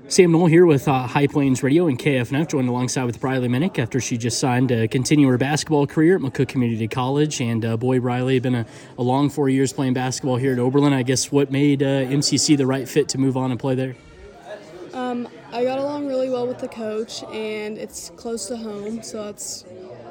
Sam Knoll here with High Plains Radio and KFNF, joined alongside with Briley Minnick after she just signed to continue her basketball career at McCook Community College. And boy, Briley, been a long 4 years playing basketball here at Oberlin. I guess what made MCC the right fit to move on and play there? I got along really well with the coach, and it's close to home, so that's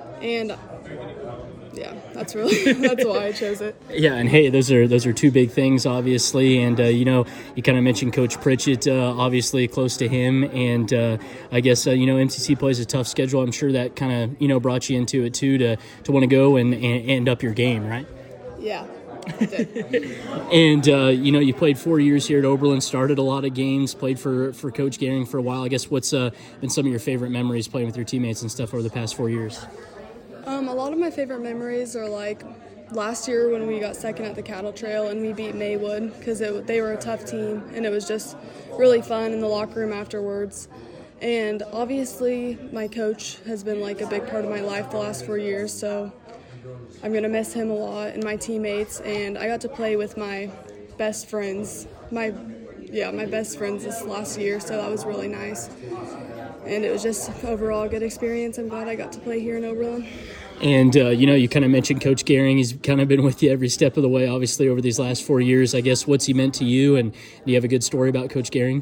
why I chose it. Yeah, and hey, those are two big things, obviously, and you kind of mentioned Coach Pritchett, obviously close to him, and I guess MCC plays a tough schedule. I'm sure that kind of brought you into it too to want to go and end up your game, right? Yeah. And you played 4 years here at Oberlin, started a lot of games, played for Coach Gehring for a while. I guess what's been some of your favorite memories playing with your teammates and stuff over the past 4 years? A lot of my favorite memories are like last year when we got second at the Cattle Trail and we beat Maywood because they were a tough team, and it was just really fun in the locker room afterwards. And obviously my coach has been like a big part of my life the last 4 years, so I'm going to miss him a lot and my teammates. And I got to play with my best friends, my best friends this last year, so that was really nice. And it was just overall a good experience. I'm glad I got to play here in Oberlin. And, you kind of mentioned Coach Gehring. He's kind of been with you every step of the way, obviously, over these last 4 years. I guess what's he meant to you, and do you have a good story about Coach Gehring?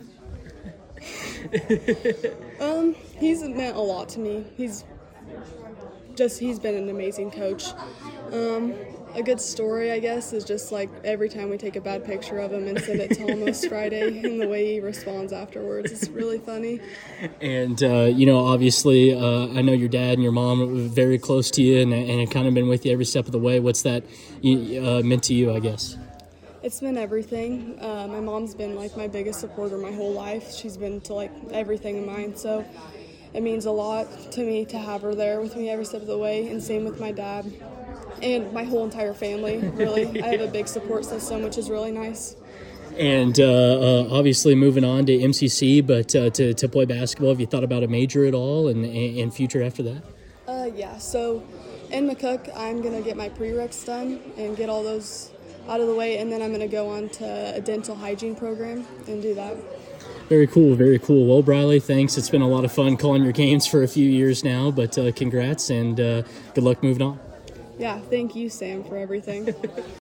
He's meant a lot to me. He's been an amazing coach. A good story, I guess, is just like every time we take a bad picture of him and send it to Almost Friday, and the way he responds afterwards is really funny. And, obviously, I know your dad and your mom are very close to you and have kind of been with you every step of the way. What's that meant to you, I guess? It's been everything. My mom's been like my biggest supporter my whole life. She's been to like everything of mine, so it means a lot to me to have her there with me every step of the way, and same with my dad and my whole entire family, really. I have a big support system, which is really nice. And obviously moving on to MCC, but to play basketball, have you thought about a major at all and future after that? Yeah, so in McCook, I'm going to get my prereqs done and get all those out of the way, and then I'm going to go on to a dental hygiene program and do that. Very cool, very cool. Well, Briley, thanks. It's been a lot of fun calling your games for a few years now, but congrats and good luck moving on. Yeah, thank you, Sam, for everything.